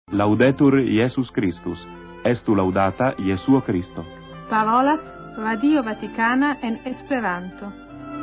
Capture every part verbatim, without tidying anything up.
Laudetur Iesus Christus, estu laudata Jesuo Christo. Parolas Radio Vaticana en Esperanto.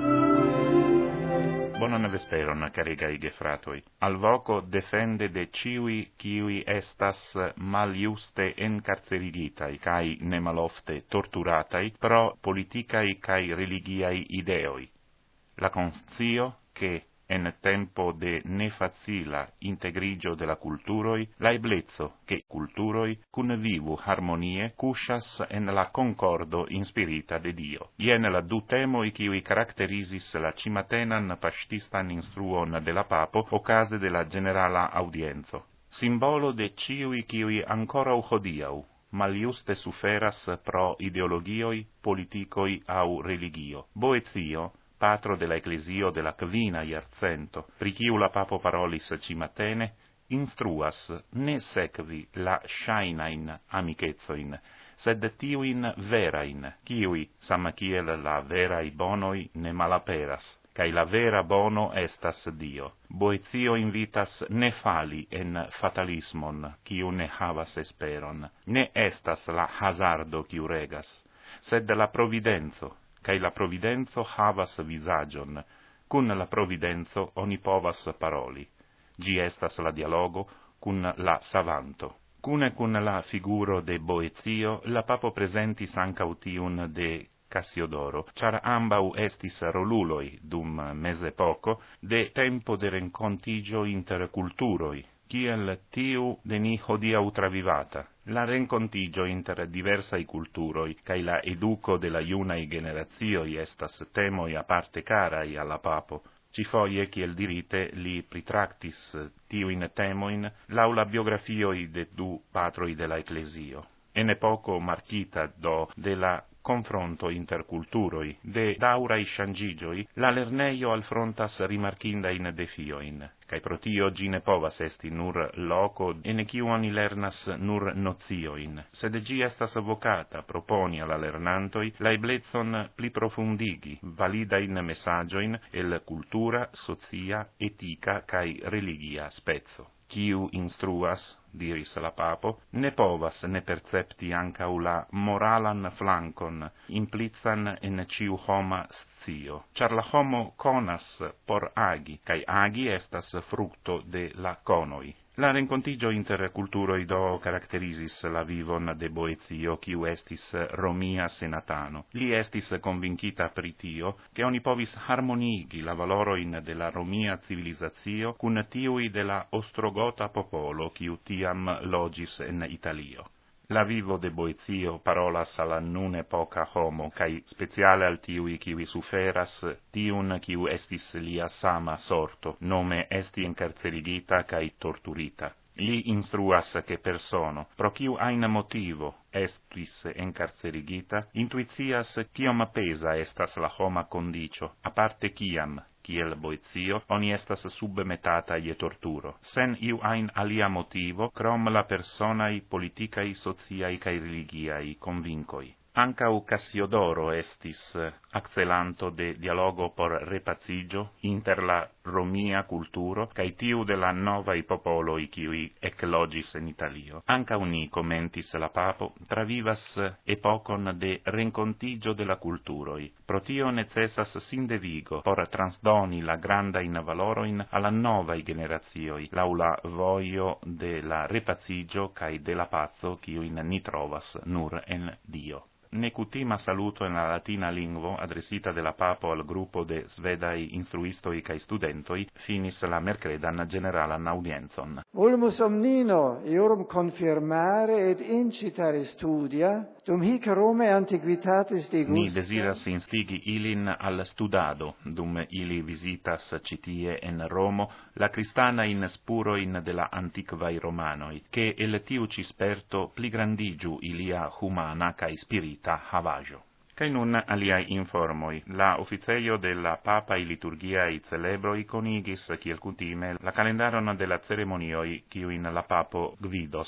Bonan vesperon, caregaj gefratoj. Alvoco defende de ciui kiui estas maljuste encarcerigitaj kaj nemalofte torturataj pro politikaj kaj religiaj ideoj. La conscio che en tempo de nefacila integrigio de la culturoi, la eblezzo che culturoi cun vivu harmonie cuscias en la concordo inspirita de Dio. Ien la du temoi kiui caracterisis la cimatenan pastistan instruon de la papo ocase de la generala audienzo. Simbolo de ciui kiui ancora hodiau maljuste suferas pro ideologioi, politikoi au religio. Boezio, patro de la ecclesio de la quina iarcento, pri quiu la papo parolis cimatene, instruas ne sekvi la shainain amicezoin, sed tiuin verain, kiui, sama kiel la verai bonoi, ne malaperas, cae la vera bono estas Dio. Boezio invitas ne fali en fatalismon, quiu ne havas esperon, ne estas la hazardo quiu regas, sed la providenzo, cae la providenzo havas visagion, cun la providenzo oni povas paroli. Gi estas la dialogo cun la savanto. Cune cun la figuro de Boezio, la papo presentis ancau tiun de Cassiodoro, char ambau estis roluloi dum mezepoco de tempo de rencontigio inter culturoi, kiel tiu de ni hodiau travivata. La rencontigio inter diversai culturoi, cae la educo de la iunai generazioi estas temoi aparte carai alla papo. Cifoie, kiel dirite, li pritractis tiuin temoin laula biografioi de du patroi de la ecclesio. En epoco marchita do de la confronto interculturoi, de daurai shangigioi, la lerneio alfrontas rimarkindain defioin, cae pro tio gi ne povas esti nur loco en quiu oni lernas nur nozioin, sed gi estas vocata proponi alla lernantoi la eblezzon pli profundigi, validain messagioin el cultura, socia, etica cae religia spezzo. Quiu instruas, diris la papo, ne povas ne percepti ancau la moralan flancon implitzan en ciu homa scio, char la homo conas por agi, cae agi estas fructo de la conoi. La rencontigio inter culturoi do caracterisis la vivon de Boezio, quiu estis Romia senatano. Li estis convincita pri tio, che oni povis harmonigi la valoroin de la Romia civilizatio cun tiui de la Ostrogota popolo, quiu tiam logis en Italio. La vivo de Boezio parolas alla nun epoca homo, cae speciale al tiui kiui suferas, tiun kiu estis lia sama sorto, nome esti encarcerigita cae torturita. Li instruas che persono, pro quiu ain motivo estis encarcerigita, intuitias kiom pesa estas la homa condicio, aparte kiam, kiel Boezio, oni estas submetata je torturo, sen iu ain alia motivo, crom la personai politicai, sociai cae religiai convincoi. Ancau Cassiodoro estis accelanto de dialogo por repacigio inter la Romia culturo cae tiu de la novai popoloi kiui eclogis in Italio. Ancau ni, commentis la papo, travivas epocon de rencontigio de la culturoi. Pro tio necessas sindevigo por transdoni la grandain valoroin alla novai generazioi, laula voio de la repacigio cae de la pazzo kiuin ni trovas nur en Dio. Necutima saluto in la latina lingvo adresita de la papo al gruppo de svedai instruistoi cae studentoi finis la mercredan generalan audienzon. Volmus omnino eorum confirmare et incitare studia, dum hic Rome antiquitatis de Ni desiras instigi ilin al studado, dum ili visitas citie en Romo, la cristana in spuroin de la antiquai Romanoi, che el tiu cisperto pli grandigiu ilia humana cae spirita havajo. Cae nun aliai informoi. La officeio de la papai liturgiai celebroi conigis, kiel cutime, la calendaron de la ceremonioi, kiuin la papo gvidos.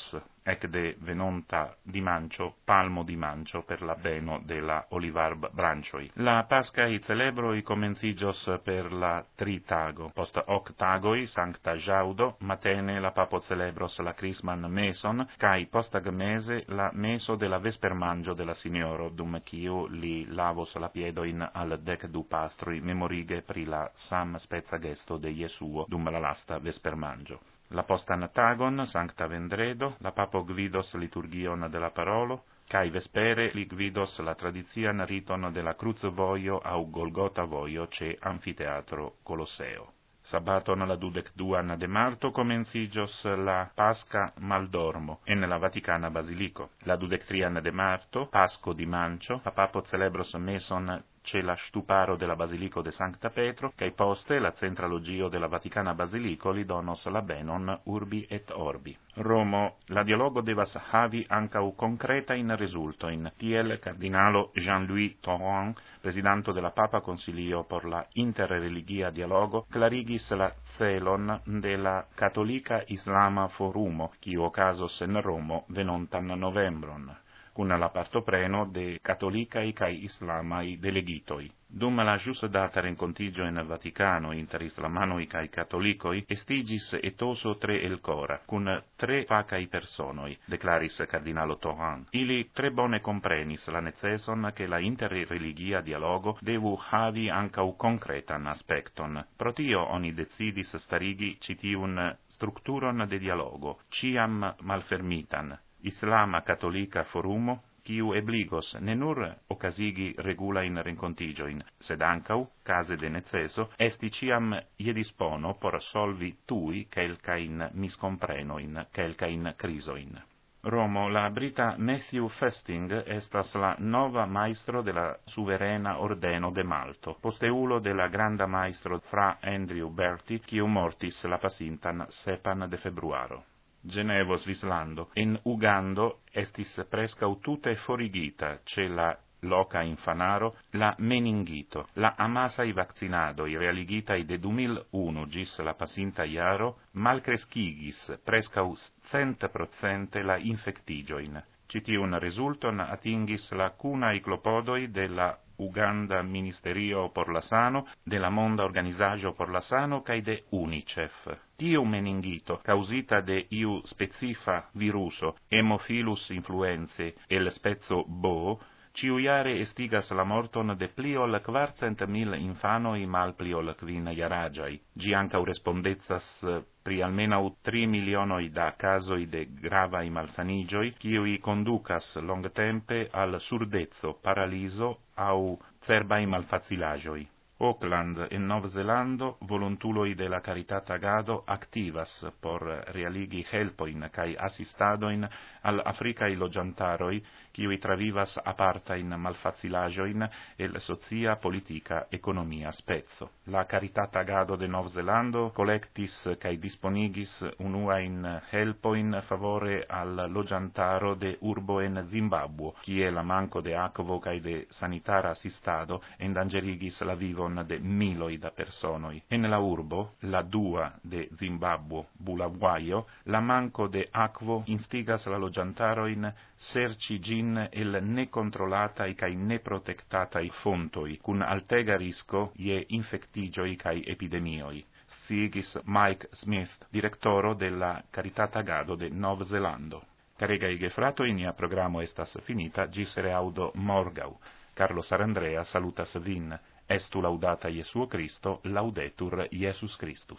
ec de venonta dimancio, palmo dimancio, per la beno de la olivar brancioi. La Pascae celebroi comencigios per la tritago. Post hoc tagoi, sancta jaudo, matene la papo celebros la Chrisman meson, cae postag mese la meso de la vespermangio de la Signoro, dum quiu li lavos la piedoin al dec du pastrui memorige pri la sam spezza gesto de Iesuo, dum la lasta vespermangio. La postan tagon, sancta vendredo, la papo gvidos liturgion de la parolo, cae vespere li gvidos la tradizian riton de la cruz voio au Golgota voio ce Amfiteatro Colosseo. Sabaton la dudec duan de marto comencigios la Pasca Maldormo en la Vaticana Basilico. La dudec trian de marto, Pasco dimancio, a papo celebros meson ce la stuparo de la Basilico de Sancta Petro, cae poste la centralogio de la Vaticana Basilico li donos la benon urbi et orbi. Romo, la dialogo devas havi ancau concreta in resultoin. Tiel cardinalo Jean-Louis Thoron, presidanto de la Papa Consilio por la interreligia dialogo, clarigis la celon de la Catholica Islama Forumo, quio ocasos en Romo venontan novembron, cun la partopreno de catholicai cae islamai delegitoi. Dum la jus data rencontigio in Vaticano inter islamanoi cae catholicoi, estigis etoso tre el cora, cun tre facai personoi, declaris cardinalo Thoran. Ili tre bone comprenis la neceson che la interreligia dialogo devu havi ancau concretan aspecton. Pro tio oni decidis starigi citiun structuron de dialogo, ciam malfermitan, Islama Catholica Forumo, quiu ebligos ne nur ocasigi regula in rencontigioin, sed ancau, case de neceso, esti ciam iedispono por solvi tui quelcain miscomprenoin, quelcain crisoin. Romo, la brita Matthew Festing estas la nova maestro de la suverena ordeno de Malto, posteulo de la granda maestro fra Andrew Berti, quiu mortis la pasintan sepan de februaro. Genevo Svislando, in Ugando estis prescau tute forigita ce la loca infanaro la meningito, la amasai vaccinadoi realigitai de du mil unu gis la pasinta iaro malcrescigis prescau cent procente la infectigioin. Citiun resulton atingis la cunai clopodoi de la Uganda Ministerio por la Sano, de la Monda Organizagio por la Sano, cae de UNICEF. Tiu meningito, causita de iu specifa viruso, Haemophilus influenzae, el spezzo B, ciuiare estigas la morton de pli ol quarcent mil infanoi mal pli ol quin iaragiai. Gi ancau respondezas pri almenau tri milionoi da casoi de gravai malsanigioi, quiui conducas long tempe al surdezzo, paraliso au cerbai malfacilagioi. Auckland in Nov Zelando, volontuloi de la Caritat Agado activas por realigi helpoin cae assistadoin al Africae logiantaroi, quiui travivas apartain malfacilajoin el socia, politica, economia spezzo. La Caritat Agado de Nov Zelando collectis cae disponigis unuain helpoin favore al logiantaro de urbo en Zimbabwe, quie la manco de aquo cae de sanitara assistado endangerigis la vivon de miloi da personoi. En la urbo, la dua de Zimbabwe, Bulawayo, la manco de aquo instigas la logiantaroin serci gin el necontrolatai cae neprotectatai fontoi, cun altega risco ie infectigioi cae epidemioi. Sigis Mike Smith, directoro della Caritat Agado de Nov Zelando. Caregai gefratoi, nia programo estas finita, gis reaudo morgau. Carlo Sarandrea salutas vin. Estu laudata Iesuo Christo, laudetur Iesus Christus.